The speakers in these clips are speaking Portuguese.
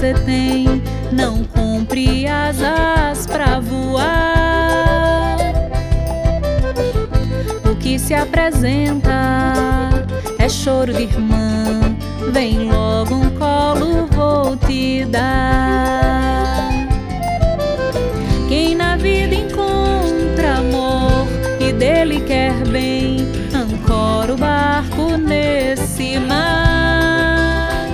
você tem não cumpre asas pra voar. O que se apresenta é choro de irmã, vem logo um colo, vou te dar. Quem na vida encontra amor e dele quer bem, ancora o barco nesse mar.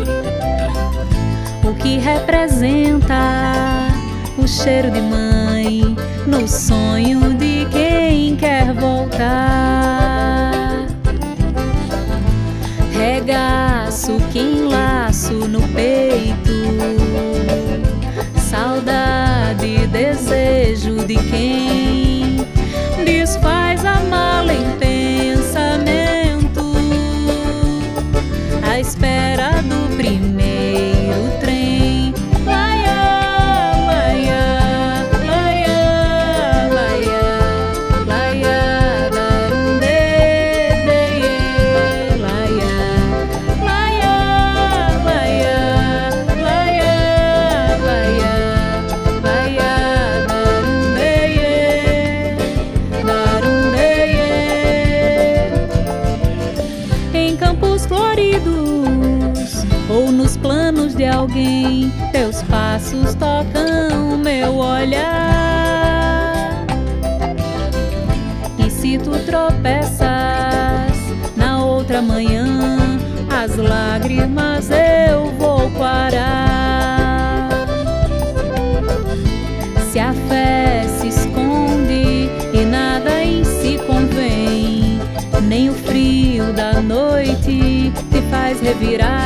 O que representa o cheiro de mãe no sonho de quem quer voltar. Regaço que enlaço no peito, saudade, desejo de quem desfaz a mala em pensamento, à espera do primeiro trem. Laia, laia, laia, laia, laia, darunde, laia, laia, laia, laia, laia, laia, darunde, em campos floridos ou nos planos de alguém, teus passos tocam meu olhar. E se tu tropeças na outra manhã, as lágrimas eu vou parar. Se a fé se esconde e nada em si convém, nem o frio da noite te faz revirar.